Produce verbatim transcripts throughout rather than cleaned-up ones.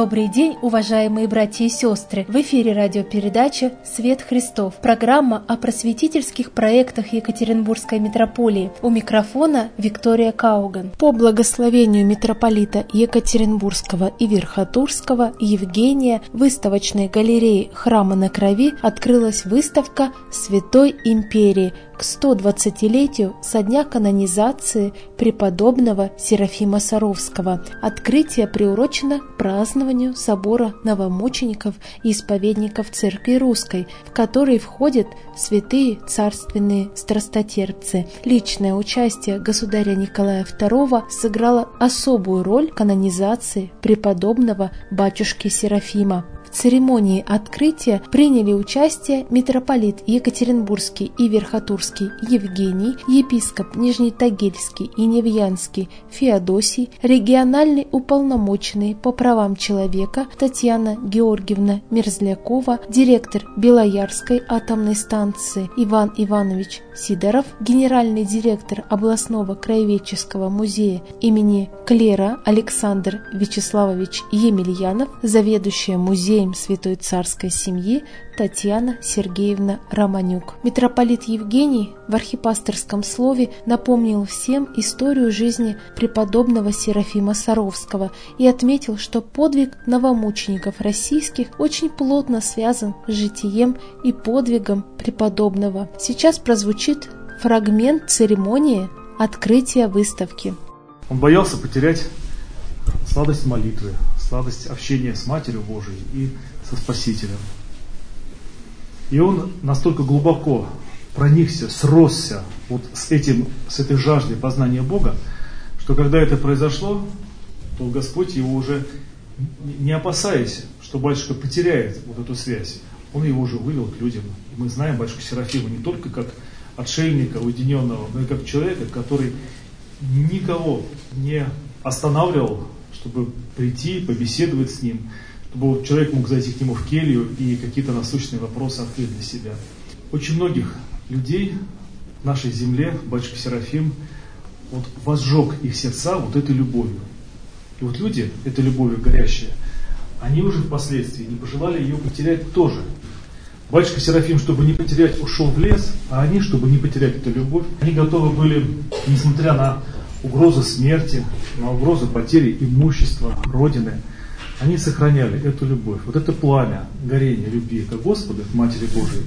Добрый день, уважаемые братья и сестры! В эфире радиопередача «Свет Христов». Программа о просветительских проектах Екатеринбургской митрополии. У микрофона Виктория Кауган. По благословению митрополита Екатеринбургского и Верхотурского Евгения в выставочной галерее Храма на Крови открылась выставка Святой Империи к сто двадцатилетию со дня канонизации преподобного Серафима Саровского. Открытие приурочено к празднованию собора новомучеников и исповедников Церкви Русской, в который входят святые царственные страстотерпцы. Личное участие государя Николая второго сыграло особую роль в канонизации преподобного батюшки Серафима. В церемонии открытия приняли участие митрополит Екатеринбургский и Верхотурский Евгений, епископ Нижнетагильский и Невьянский Феодосий, региональный уполномоченный по правам человека Татьяна Георгиевна Мерзлякова, директор Белоярской атомной станции Иван Иванович Сидоров, генеральный директор областного краеведческого музея имени Клера Александр Вячеславович Емельянов, заведующая музеем Святой Царской семьи Татьяна Сергеевна Романюк. Митрополит Евгений в архипасторском слове напомнил всем историю жизни преподобного Серафима Саровского и отметил, что подвиг новомучеников российских очень плотно связан с житием и подвигом преподобного. Сейчас прозвучит фрагмент церемонии открытия выставки. Он боялся потерять сладость молитвы, сладость общения с Матерью Божией и со Спасителем. И он настолько глубоко проникся, сросся вот с, этим, с этой жаждой познания Бога, что когда это произошло, то Господь его уже, не опасаясь, что батюшка потеряет вот эту связь, он его уже вывел к людям. И мы знаем батюшку Серафима не только как отшельника, уединенного, но и как человека, который никого не останавливал, чтобы прийти, побеседовать с ним, чтобы человек мог зайти к нему в келью и какие-то насущные вопросы открыть для себя. Очень многих людей в нашей земле батюшка Серафим вот возжег их сердца вот этой любовью. И вот люди, этой любовью горящие, они уже впоследствии не пожелали ее потерять тоже. Батюшка Серафим, чтобы не потерять, ушел в лес, а они, чтобы не потерять эту любовь, они готовы были, несмотря на угрозы смерти, на угрозы потери имущества, родины, они сохраняли эту любовь. Вот это пламя горения любви к Господу, к Матери Божией,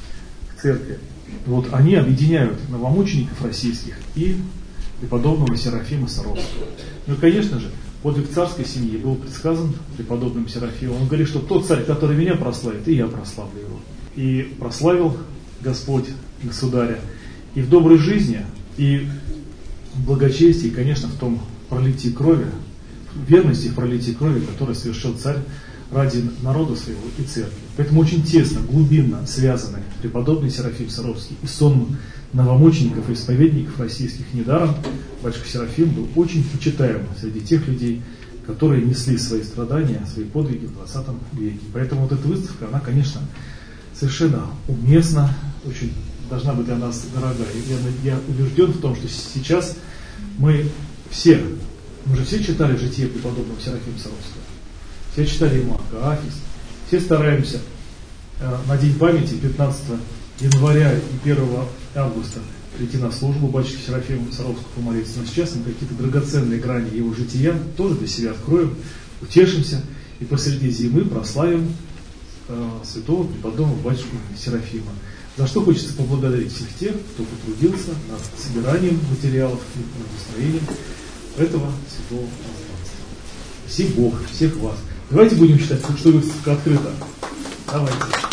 к Церкви. Вот они объединяют новомучеников российских и преподобного Серафима Саровского. Ну и, конечно же, подвиг царской семьи был предсказан преподобным Серафимом. Он говорит, что тот царь, который меня прославит, и я прославлю его. И прославил Господь Государя и в доброй жизни, и в благочестии, и, конечно, в том пролитии крови, в верности в пролитии крови, которое совершил царь ради народа своего и церкви. Поэтому очень тесно, глубинно связаны преподобный Серафим Саровский и сон новомучеников и исповедников российских. Недаром батюшка Серафим был очень почитаем среди тех людей, которые несли свои страдания, свои подвиги в двадцатом веке. Поэтому вот эта выставка, она, конечно, совершенно уместна, очень должна быть для нас дорога. И я, я убежден в том, что сейчас мы все, мы же все читали житие преподобного Серафима Саровского, все читали ему Акафист, все стараемся э, на день памяти пятнадцатого января и первого августа прийти на службу батюшке Серафиму Саровскому помолиться. Но сейчас мы какие-то драгоценные грани его жития тоже для себя откроем, утешимся и посреди зимы прославим э, святого преподобного батюшку Серафима. За что хочется поблагодарить всех тех, кто потрудился над собиранием материалов и над устроением этого святого пространства. Спаси Бог всех вас. Давайте будем читать, что выставка открыта. Давайте.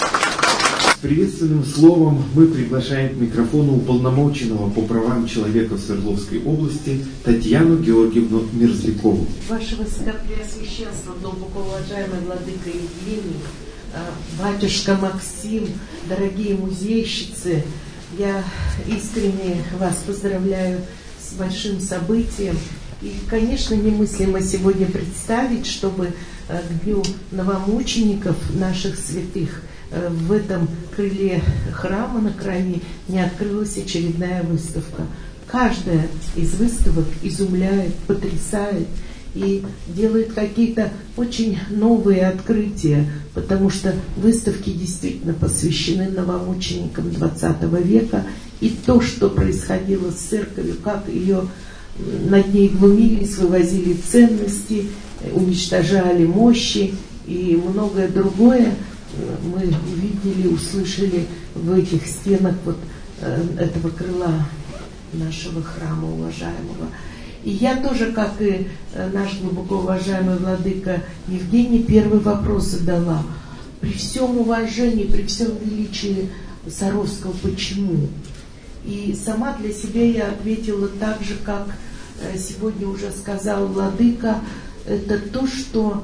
С приветственным словом мы приглашаем к микрофону уполномоченного по правам человека в Свердловской области Татьяну Георгиевну Мерзлякову. Ваше Высокопреосвященство, глубоко уважаемый владыка Евгений, батюшка Максим, дорогие музейщицы, я искренне вас поздравляю с большим событием. И, конечно, немыслимо сегодня представить, чтобы к Дню новомучеников наших святых в этом крыле храма на Крови не открылась очередная выставка. Каждая из выставок изумляет, потрясает. и делает какие-то очень новые открытия, потому что выставки действительно посвящены новомученикам двадцатого века, и то, что происходило с церковью, как ее над ней глумились, вывозили ценности, уничтожали мощи и многое другое, мы увидели, услышали в этих стенах вот этого крыла нашего храма уважаемого. И я тоже, как и наш глубоко уважаемый владыка Евгений, первый вопрос задала. При всем уважении, при всем величии Саровского, почему? И сама для себя я ответила так же, как сегодня уже сказал владыка, это то, что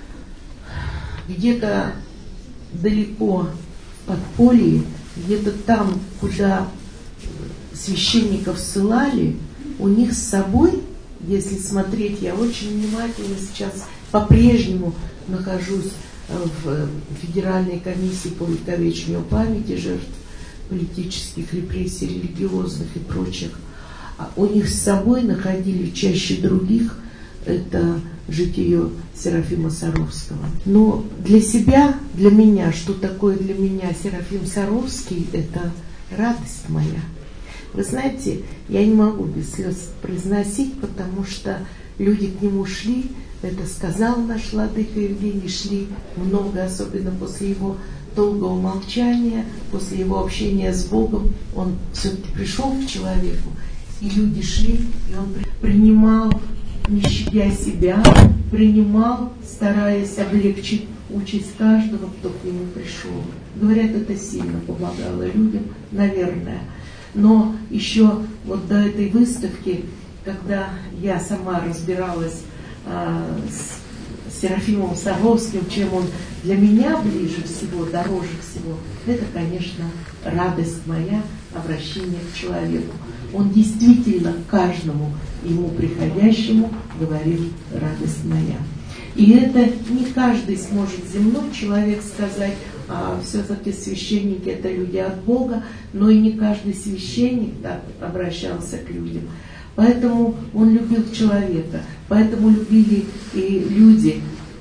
где-то далеко в подполье, где-то там, куда священников ссылали, у них с собой, если смотреть, я очень внимательно сейчас по-прежнему нахожусь в Федеральной комиссии по увековечению памяти жертв политических репрессий, религиозных и прочих. А у них с собой находили чаще других это житие Серафима Саровского. Но для себя, для меня, что такое для меня Серафим Саровский, это радость моя. Вы знаете, я не могу без слез произносить, потому что люди к нему шли, это сказал наш владыка Евгений, шли много, особенно после его долгого молчания, после его общения с Богом, он все-таки пришел к человеку, и люди шли, и он принимал, не щадя себя, принимал, стараясь облегчить участь каждого, кто к нему пришел. Говорят, это сильно помогало людям, наверное. Но еще вот до этой выставки, когда я сама разбиралась э, с Серафимом Саровским, чем он для меня ближе всего, дороже всего, это, конечно, радость моя, обращение к человеку. Он действительно каждому ему приходящему говорил радость моя. И это не каждый сможет земной человек сказать, а все-таки священники это люди от Бога, но и не каждый священник так обращался к людям. Поэтому он любил человека, поэтому любили и люди.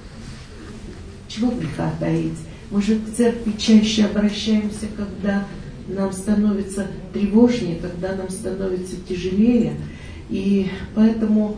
Чего греха таить? Мы же к церкви чаще обращаемся, когда нам становится тревожнее, когда нам становится тяжелее. И поэтому,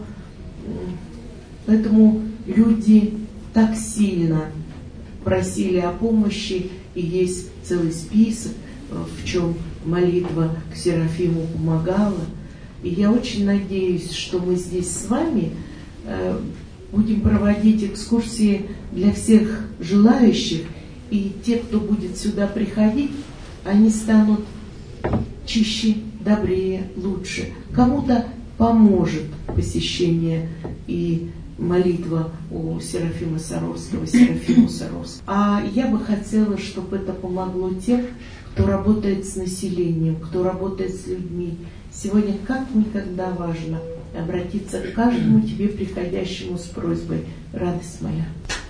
поэтому люди так сильно просили о помощи, и есть целый список, в чем молитва к Серафиму помогала. И я очень надеюсь, что мы здесь с вами э, будем проводить экскурсии для всех желающих, и те, кто будет сюда приходить, они станут чище, добрее, лучше. Кому-то поможет посещение и молитва у Серафима Саровского, Серафиму Саровскому. А я бы хотела, чтобы это помогло тем, кто работает с населением, кто работает с людьми. Сегодня как никогда важно обратиться к каждому тебе приходящему с просьбой: радость моя.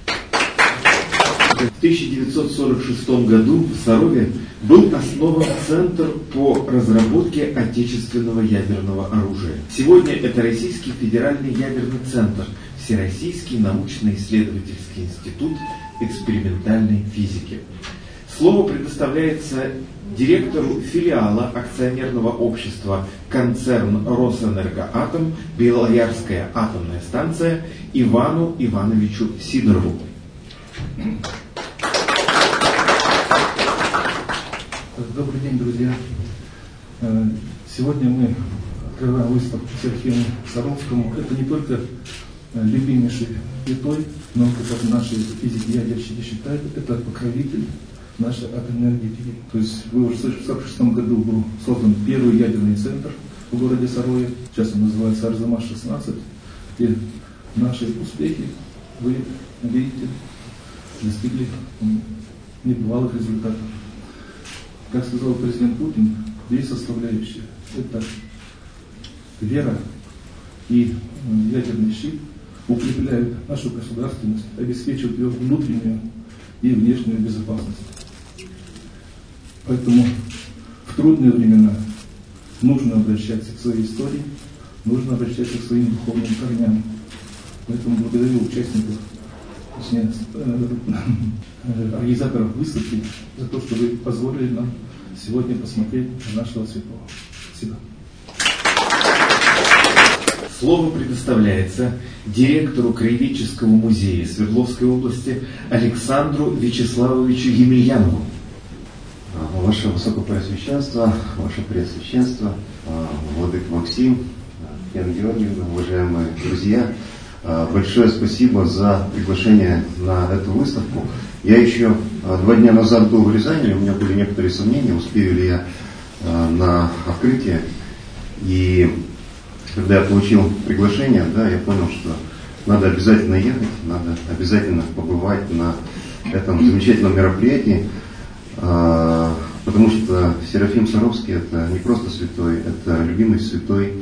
В тысяча девятьсот сорок шестом году в Сарове был основан Центр по разработке отечественного ядерного оружия. Сегодня это Российский федеральный ядерный центр, Всероссийский научно-исследовательский институт экспериментальной физики. Слово предоставляется директору филиала акционерного общества «Концерн Росэнергоатом» Белоярская атомная станция Ивану Ивановичу Сидорову. Добрый день, друзья. Сегодня мы открываем выставку Серафиму Саровскому. Это не только любимейший святой, но, как наши физики-ядерщики считают, это покровитель нашей атомной энергетики. То есть в тысяча девятьсот сорок шестом году был создан первый ядерный центр в городе Сарове. Сейчас он называется Арзамас шестнадцать. И наши успехи, вы видите, достигли небывалых результатов. Как сказал президент Путин, две составляющие. Это вера и ядерный щит укрепляют нашу государственность, обеспечивают ее внутреннюю и внешнюю безопасность. Поэтому в трудные времена нужно обращаться к своей истории, нужно обращаться к своим духовным корням. Поэтому благодарю участников, точнее, организаторов выставки за то, что вы позволили нам сегодня посмотреть на нашего святого. Спасибо. Слово предоставляется директору Краеведческого музея Свердловской области Александру Вячеславовичу Емельянову. Ваше Высокопреосвященство, Ваше Преосвященство, Владыка Максим, Яна Георгиевна, уважаемые друзья, большое спасибо за приглашение на эту выставку. Я еще два дня назад был в Рязани, у меня были некоторые сомнения, успею ли я на открытие. И когда я получил приглашение, да, я понял, что надо обязательно ехать, надо обязательно побывать на этом замечательном мероприятии, потому что Серафим Саровский — это не просто святой, это любимый святой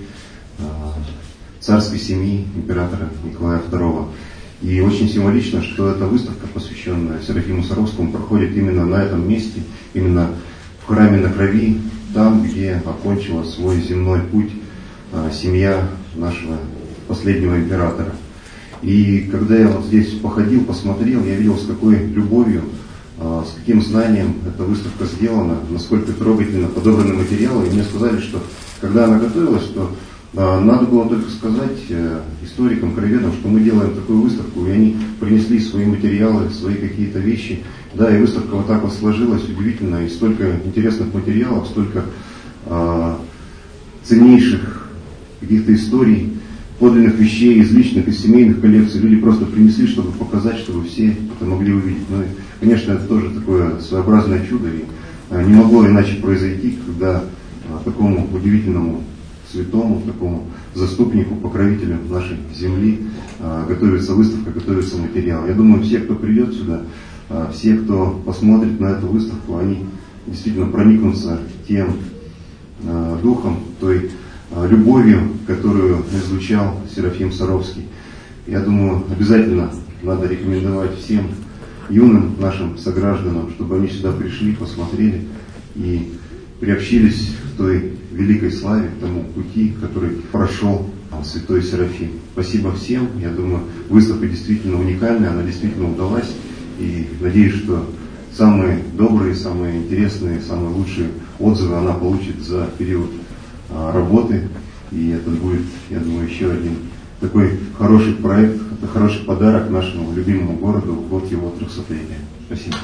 царской семьи императора Николая второго. И очень символично, что эта выставка, посвященная Серафиму Саровскому, проходит именно на этом месте, именно в храме на Крови, там, где окончила свой земной путь семья нашего последнего императора. И когда я вот здесь походил, посмотрел, я видел, с какой любовью, с каким знанием эта выставка сделана, насколько трогательно подобраны материалы. И мне сказали, что когда она готовилась, что надо было только сказать историкам, краеведам, что мы делаем такую выставку, и они принесли свои материалы, свои какие-то вещи. Да, и выставка вот так вот сложилась, удивительно, и столько интересных материалов, столько а, ценнейших каких-то историй, подлинных вещей из личных, из семейных коллекций люди просто принесли, чтобы показать, чтобы все это могли увидеть. Ну, и, конечно, это тоже такое своеобразное чудо, и а, не могло иначе произойти, когда а, такому удивительному святому, такому заступнику, покровителю нашей земли а, готовится выставка, готовится материал. Я думаю, все, кто придет сюда, а, все, кто посмотрит на эту выставку, они действительно проникнутся тем а, духом, той а, любовью, которую излучал Серафим Саровский. Я думаю, обязательно надо рекомендовать всем юным нашим согражданам, чтобы они сюда пришли, посмотрели и приобщились к той великой славе, к тому пути, который прошел святой Серафим. Спасибо всем. Я думаю, выставка действительно уникальная, она действительно удалась. И надеюсь, что самые добрые, самые интересные, самые лучшие отзывы она получит за период а, работы. И это будет, я думаю, еще один такой хороший проект, это хороший подарок нашему любимому городу в год его трехсотлетия. Спасибо.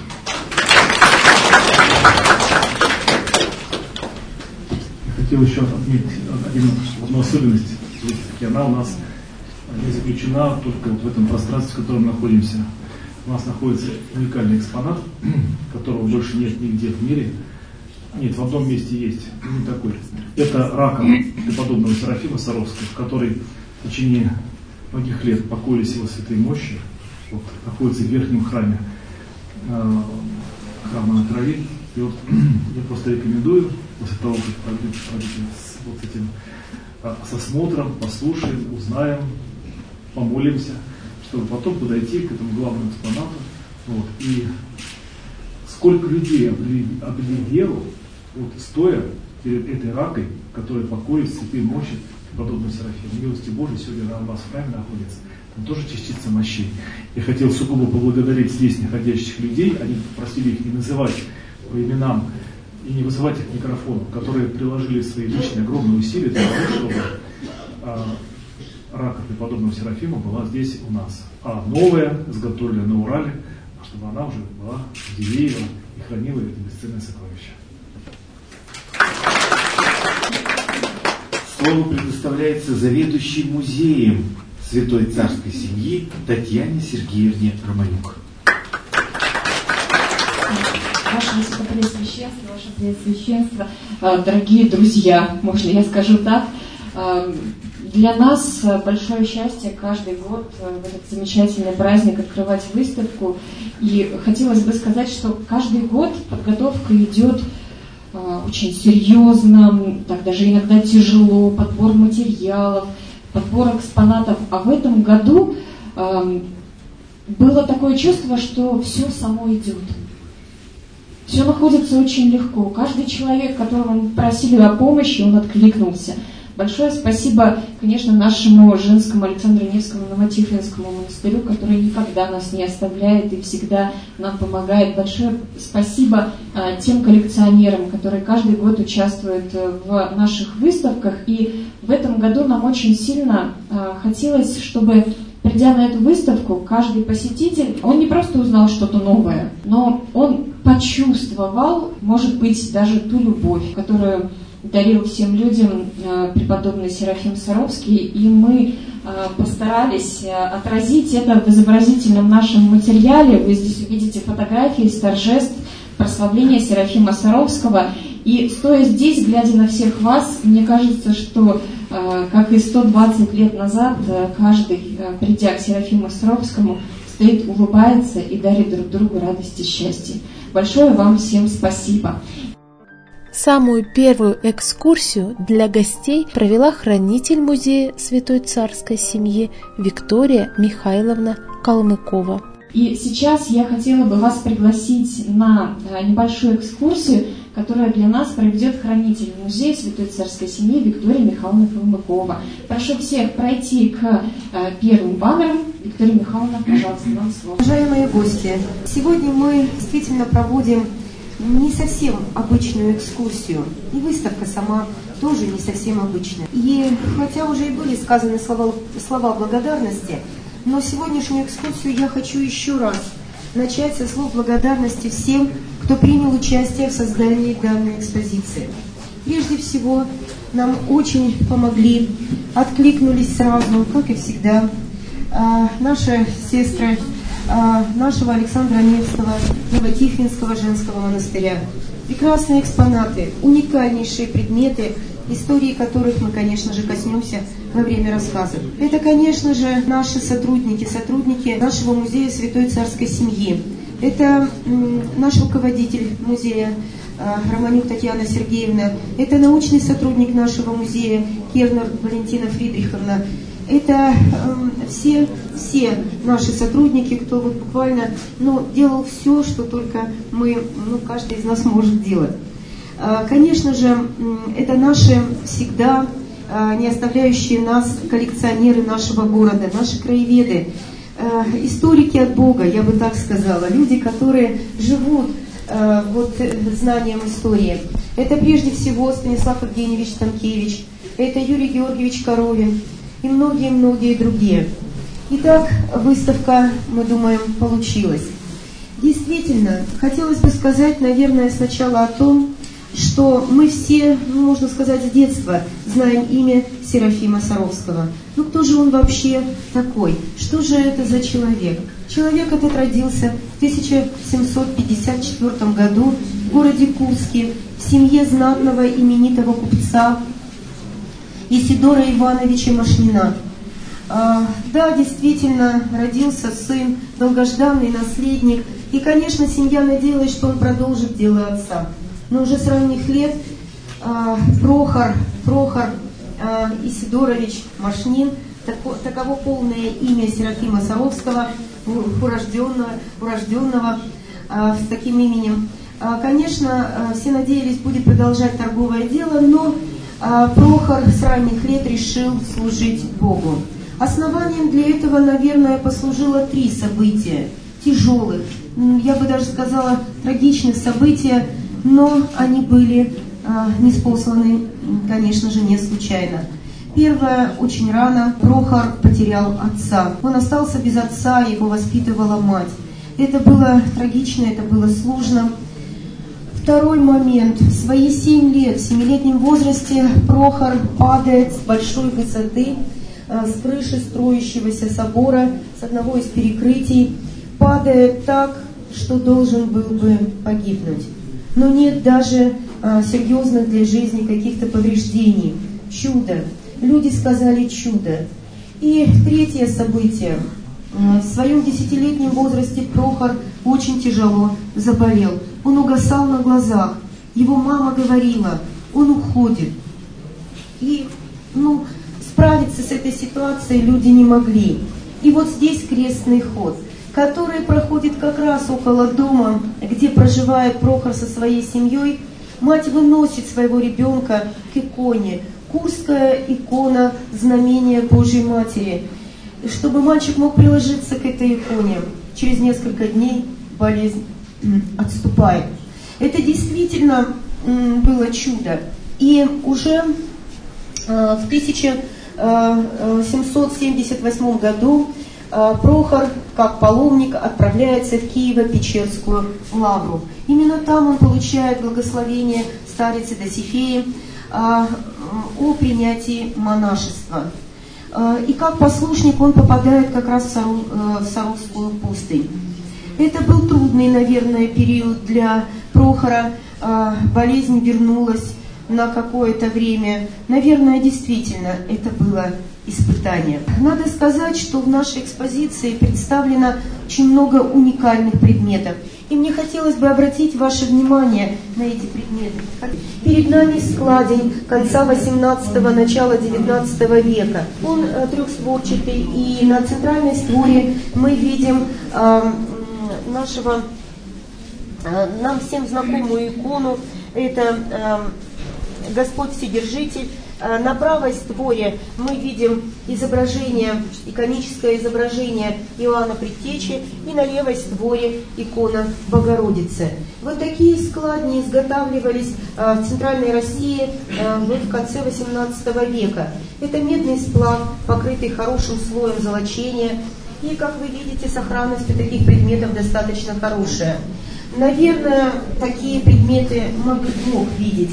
Хотел еще отметить один, одну особенность выставки. Она у нас не заключена только вот в этом пространстве, в котором мы находимся. У нас находится уникальный экспонат, которого больше нет нигде в мире. Нет, в одном месте есть, не такой. Это раковина преподобного Серафима Саровского, который в течение многих лет покоились его святые мощи, вот, находится в верхнем храме, э, храма на Крови. И вот я просто рекомендую, после того, как пройдем с вот этим с осмотром, послушаем, узнаем, помолимся, чтобы потом подойти к этому главному экспонату. Вот. И сколько людей обрели, обрели веру, вот, стоя перед этой ракой, которая покоит святые мощи подобного Серафима. Милости Божией сегодня у вас в храме находится. Там тоже частица мощей. Я хотел сугубо поблагодарить здесь находящих людей. Они просили их не называть по именам и не вызывать их к микрофону, которые приложили свои личные огромные усилия для того, чтобы а, рака преподобного Серафима была здесь у нас. А новая изготовлена на Урале, чтобы она уже была в Дивеево и хранила это бесценное сокровище. Слово предоставляется заведующей музеем Святой Царской семьи Татьяне Сергеевне Романюк. Ваше Высокопреосвященство, Ваше Преосвященство, дорогие друзья, можно я скажу так, для нас большое счастье каждый год в этот замечательный праздник открывать выставку. И хотелось бы сказать, что каждый год подготовка идет очень серьезно, так даже иногда тяжело, подбор материалов, подбор экспонатов. А в этом году было такое чувство, что все само идет. Все находится очень легко. Каждый человек, которого мы просили о помощи, он откликнулся. Большое спасибо, конечно, нашему женскому Александру Невскому Новотихвинскому монастырю, который никогда нас не оставляет и всегда нам помогает. Большое спасибо а, тем коллекционерам, которые каждый год участвуют в наших выставках. И в этом году нам очень сильно а, хотелось, чтобы, придя на эту выставку, каждый посетитель, он не просто узнал что-то новое, но он почувствовал, может быть, даже ту любовь, которую дарил всем людям э, преподобный Серафим Саровский, и мы э, постарались э, отразить это в изобразительном нашем материале. Вы здесь увидите фотографии из торжеств прославления Серафима Саровского. И стоя здесь, глядя на всех вас, мне кажется, что, э, как и сто двадцать лет назад, э, каждый, э, придя к Серафиму Саровскому, стоит, улыбается и дарит друг другу радость и счастье. Большое вам всем спасибо. Самую первую экскурсию для гостей провела хранитель музея Святой Царской семьи Виктория Михайловна Калмыкова. И сейчас я хотела бы вас пригласить на небольшую экскурсию, которая для нас проведет хранитель музея Святой Царской семьи Виктория Михайловна Калмыкова. Прошу всех пройти к первым баннерам. Виктория Михайловна, пожалуйста, вам слово. Уважаемые гости, сегодня мы действительно проводим не совсем обычную экскурсию, и выставка сама тоже не совсем обычная. И хотя уже и были сказаны слова, слова благодарности, но сегодняшнюю экскурсию я хочу еще раз начать со слов благодарности всем, кто принял участие в создании данной экспозиции. Прежде всего, нам очень помогли, откликнулись сразу, как и всегда, наши сестры нашего Александра Невского Новотихвинского женского монастыря. Прекрасные экспонаты, уникальнейшие предметы, истории которых мы, конечно же, коснемся во время рассказа. Это, конечно же, наши сотрудники, сотрудники нашего музея Святой Царской семьи. Это м, наш руководитель музея Романюк Татьяна Сергеевна. Это научный сотрудник нашего музея Кернер Валентина Фридриховна. Это э, все, все наши сотрудники, кто вот буквально ну, делал все, что только мы, ну, каждый из нас может делать. Э, конечно же, э, это наши всегда э, не оставляющие нас коллекционеры нашего города, наши краеведы, э, историки от Бога, я бы так сказала, люди, которые живут э, вот, знанием истории. Это прежде всего Станислав Евгеньевич Станкевич, это Юрий Георгиевич Коровин, и многие-многие другие. Итак, выставка, мы думаем, получилась. Действительно, хотелось бы сказать, наверное, сначала о том, что мы все, ну, можно сказать, с детства знаем имя Серафима Саровского. Ну, кто же он вообще такой? Что же это за человек? Человек этот родился в тысяча семьсот пятьдесят четвёртом году в городе Курске, в семье знатного именитого купца Исидора Ивановича Машнина. А, да, действительно, родился сын, долгожданный наследник. И, конечно, семья надеялась, что он продолжит дело отца. Но уже с ранних лет а, Прохор, Прохор а, Исидорович Машнин, тако, таково полное имя Серафима Саровского, урожденного, урожденного а, с таким именем. А, конечно, а, все надеялись, будет продолжать торговое дело, но Прохор с ранних лет решил служить Богу. Основанием для этого, наверное, послужило три события, тяжелых, я бы даже сказала, трагичных события, но они были а, ниспосланы, конечно же, не случайно. Первое, очень рано Прохор потерял отца. Он остался без отца, его воспитывала мать. Это было трагично, это было сложно. Второй момент. В свои семь лет, в семилетнем возрасте, Прохор падает с большой высоты, с крыши строящегося собора, с одного из перекрытий, падает так, что должен был бы погибнуть. Но нет даже а, серьезных для жизни каких-то повреждений. Чудо. Люди сказали чудо. И третье событие. В своем десятилетнем возрасте Прохор очень тяжело заболел. Он угасал на глазах. Его мама говорила, он уходит. И ну, справиться с этой ситуацией люди не могли. И вот здесь крестный ход, который проходит как раз около дома, где проживает Прохор со своей семьей. Мать выносит своего ребенка к иконе, Курская икона знамения Божьей Матери. И чтобы мальчик мог приложиться к этой иконе, через несколько дней болезнь отступает. Это действительно было чудо. И уже в тысяча семьсот семьдесят восьмом году Прохор, как паломник, отправляется в Киево-Печерскую лавру. Именно там он получает благословение старицы Досифеи о принятии монашества. И как послушник он попадает как раз в Саровскую пустынь. Это был трудный, наверное, период для Прохора. Болезнь вернулась на какое-то время. Наверное, действительно, это было испытание. Надо сказать, что в нашей экспозиции представлено очень много уникальных предметов. И мне хотелось бы обратить ваше внимание на эти предметы. Перед нами складень конца восемнадцатого, начала девятнадцатого века. Он э, трехстворчатый, и на центральной створе мы видим э, нашего, э, нам всем знакомую икону. Это э, Господь Вседержитель. На правой створе мы видим изображение, иконическое изображение Иоанна Предтечи, и на левой створе икона Богородицы. Вот такие складни изготавливались в Центральной России в конце восемнадцатого века. Это медный сплав, покрытый хорошим слоем золочения, и, как вы видите, сохранность у таких предметов достаточно хорошая. Наверное, такие предметы мог, мог видеть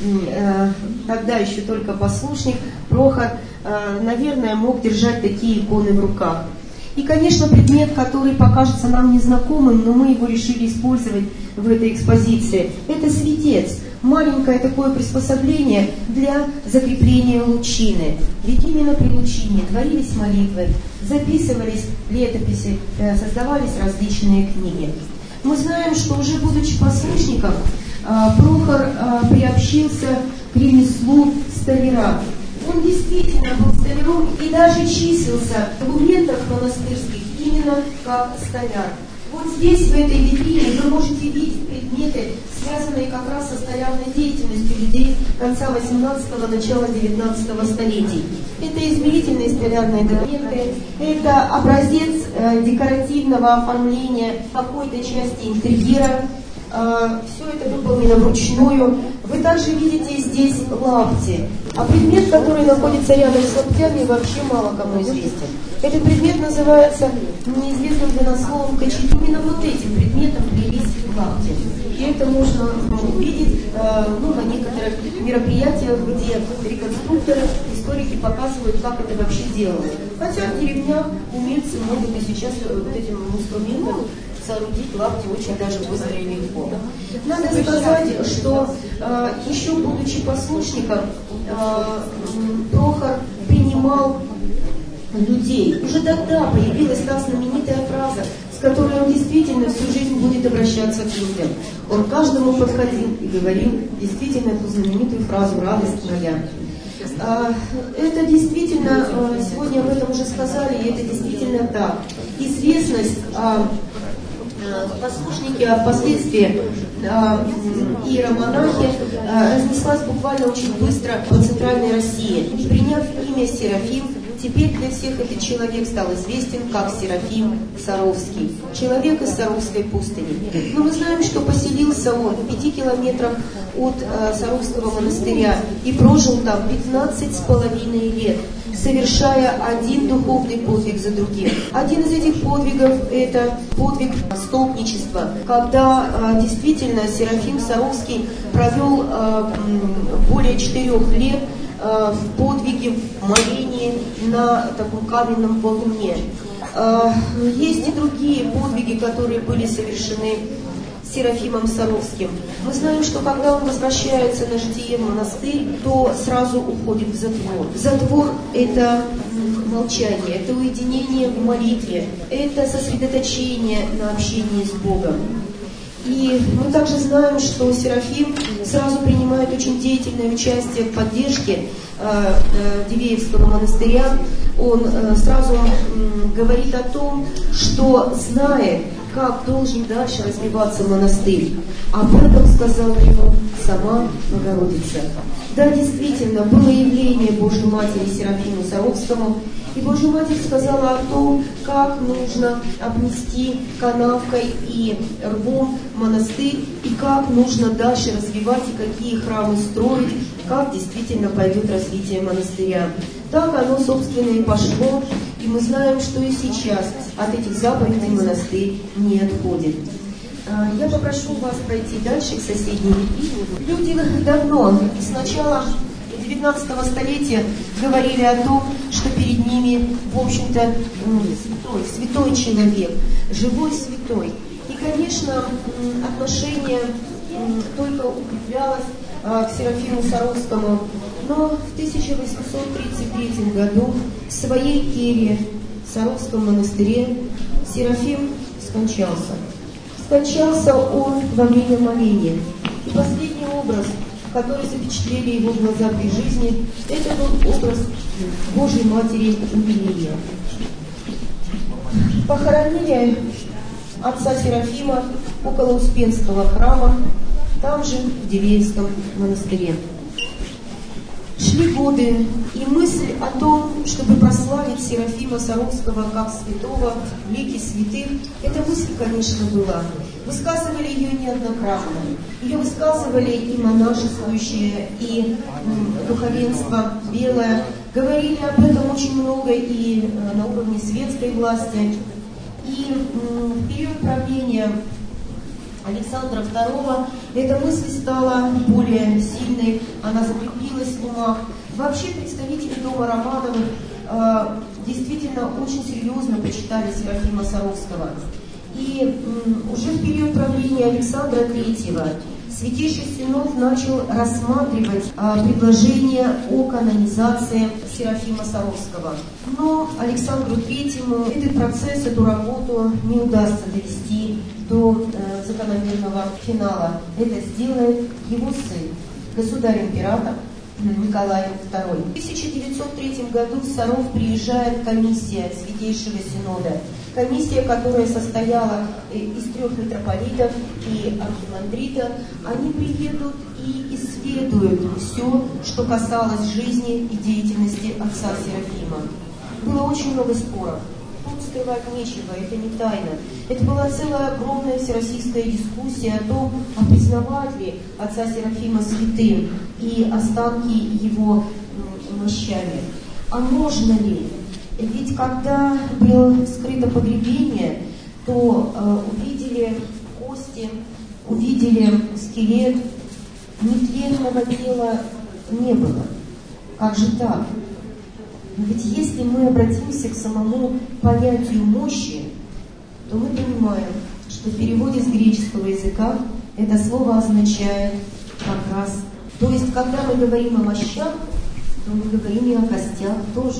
тогда еще только послушник Прохор, наверное, мог держать такие иконы в руках. И, конечно, предмет, который покажется нам незнакомым, но мы его решили использовать в этой экспозиции, это светец. Маленькое такое приспособление для закрепления лучины. Ведь именно при лучине творились молитвы, записывались летописи, создавались различные книги. Мы знаем, что уже будучи послушником, Прохор приобщился к ремеслу столяра. Он действительно был столяром и даже числился в документах монастырских именно как столяр. Вот здесь, в этой витрине, вы можете видеть предметы, связанные как раз со столярной деятельностью людей конца восемнадцатого, начала девятнадцатого столетий. Это измерительные столярные документы, это образец э, декоративного оформления какой-то части интерьера. Все это выполнено вручную. Вы также видите здесь лапти. А предмет, который находится рядом с лаптями, вообще мало кому известен. Этот предмет называется неизвестным для нас словом качет. Именно вот этим предметом плелись лапти. И это можно увидеть ну, на некоторых мероприятиях, где реконструкторы, историки показывают, как это вообще делалось. Хотя в деревнях умельцы могут и сейчас вот этим инструментом соорудить лапти очень даже быстро и легко. Надо сказать, что э, еще будучи послушником, э, Прохор принимал людей. Уже тогда появилась та знаменитая фраза, с которой он действительно всю жизнь будет обращаться к людям. Он каждому подходил и говорил действительно эту знаменитую фразу «радость моя». Это действительно, сегодня об этом уже сказали, и это действительно так. Известность о послушнике, а впоследствии иеромонахи разнеслась буквально очень быстро по Центральной России. И приняв имя Серафим, теперь для всех этот человек стал известен как Серафим Саровский, человек из Саровской пустыни. Но мы знаем, что поселился он в пяти километрах от э, Саровского монастыря и прожил там пятнадцать с половиной лет, совершая один духовный подвиг за другим. Один из этих подвигов – это подвиг столпничества, когда э, действительно Серафим Саровский провел э, более четырех лет в подвиге, в молении на таком каменном валуне. Есть и другие подвиги, которые были совершены Серафимом Саровским. Мы знаем, что когда он возвращается на житие в монастырь, то сразу уходит в затвор. Затвор – это молчание, это уединение в молитве, это сосредоточение на общении с Богом. И мы также знаем, что Серафим сразу принимает очень деятельное участие в поддержке э, э, Дивеевского монастыря. Он э, сразу э, говорит о том, что знает, как должен дальше развиваться монастырь. Об этом сказала ему сама Богородица. Да, действительно, было явление Божьей Матери Серафиму Саровскому, и Божья Матерь сказала о том, как нужно обнести канавкой и рвом монастырь, и как нужно дальше развивать, и какие храмы строить, как действительно пойдет развитие монастыря. Так оно, собственно, и пошло, и мы знаем, что и сейчас от этих заповедей монастырь не отходит. Я попрошу вас пройти дальше к соседней линии. Люди давно, с начала девятнадцатого столетия, говорили о том, что перед ними, в общем-то, святой, святой человек, живой святой. И, конечно, отношение только укреплялось к Серафиму Саровскому, но в тысяча восемьсот тридцать третьем году в своей келье в Саровском монастыре Серафим скончался. Скончался он во время моления. И последний образ, который запечатлели его глаза при жизни, это был образ Божьей Матери Умиления. Похоронили отца Серафима около Успенского храма, там же, в Дивеевском монастыре. Шли годы, и мысль о том, чтобы прославить Серафима Саровского как святого в лике святых, эта мысль, конечно, была. Высказывали ее неоднократно. Ее высказывали и монашествующие, и духовенство белое. Говорили об этом очень много и на уровне светской власти. И в период правления Александра второго эта мысль стала более сильной, она закрепилась в умах. Вообще представители дома Романовых э, действительно очень серьезно почитали Серафима Саровского. И э, уже в период правления Александра третьего Святейший Синод начал рассматривать э, предложение о канонизации Серафима Саровского. Но Александру третьему этот процесс, эту работу не удастся довести до э, закономерного финала. Это сделает его сын, государь-император Николай второй. В тысяча девятьсот третьем году в Саров приезжает комиссия Святейшего Синода. Комиссия, которая состояла из трех митрополитов и архимандрита. Они приедут и исследуют все, что касалось жизни и деятельности отца Серафима. Было очень много споров. Тут скрывать нечего, это не тайна. Это была целая огромная всероссийская дискуссия о том, а признавать ли отца Серафима святым и останки его мощами. А можно ли? Ведь когда было скрыто погребение, то э, увидели кости, увидели скелет, нетленного тела не было. Как же так? Но ведь если мы обратимся к самому понятию мощи, то мы понимаем, что в переводе с греческого языка это слово означает как раз. То есть, когда мы говорим о мощах, то мы говорим и о костях тоже.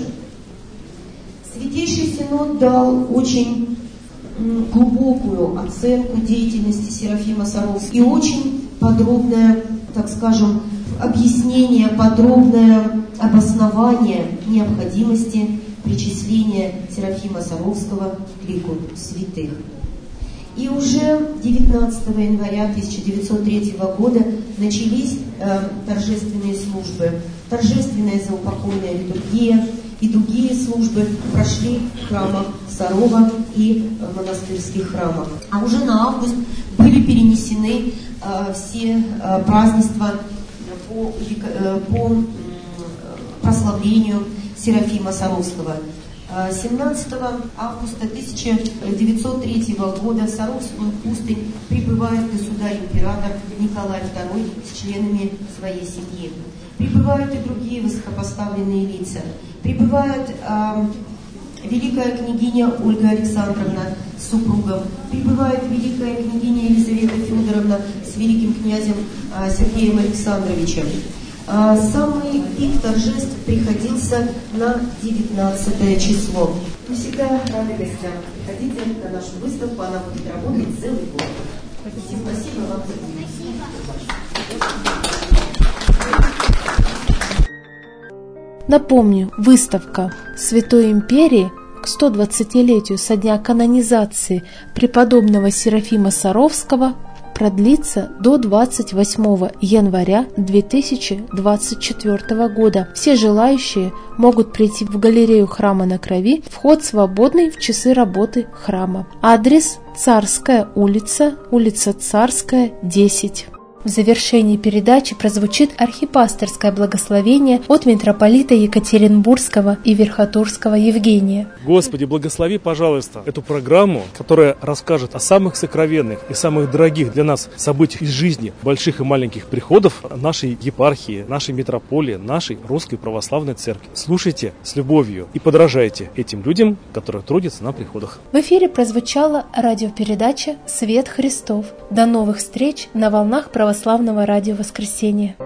Святейший Синод дал очень глубокую оценку деятельности Серафима Саровского и очень подробное, так скажем, объяснение, подробное обоснование необходимости причисления Серафима Саровского к лику святых. И уже девятнадцатого января тысяча девятьсот третьего года начались э, торжественные службы, торжественная заупокойная литургия и другие службы прошли в храмах Сарова и в монастырских храмах. А уже на август были перенесены э, все э, празднества по, э, по э, прославлению Серафима Саровского. семнадцатого августа тысяча девятьсот третьего года в Саровскую пустынь прибывает государь-император Николай второй с членами своей семьи. Прибывают и другие высокопоставленные лица. Прибывает э, великая княгиня Ольга Александровна с супругом. Прибывает великая княгиня Елизавета Федоровна с великим князем э, Сергеем Александровичем. Самый пик торжеств приходился на девятнадцатое число. Мы всегда рады гостям. Приходите на нашу выставку, она будет работать целый год. Спасибо вам за внимание. Напомню, выставка «Святой империи. к сто двадцатилетию со дня канонизации преподобного Серафима Саровского продлится до двадцать восьмого января две тысячи двадцать четвёртого года. Все желающие могут прийти в галерею храма на Крови. Вход свободный в часы работы храма. Адрес: Царская улица, улица Царская, десять. В завершении передачи прозвучит архипасторское благословение от митрополита Екатеринбургского и Верхотурского Евгения. Господи, благослови, пожалуйста, эту программу, которая расскажет о самых сокровенных и самых дорогих для нас событиях из жизни больших и маленьких приходов нашей епархии, нашей митрополии, нашей Русской Православной Церкви. Слушайте с любовью и подражайте этим людям, которые трудятся на приходах. В эфире прозвучала радиопередача «Свет Христов». До новых встреч на волнах Православного радио «Воскресенье».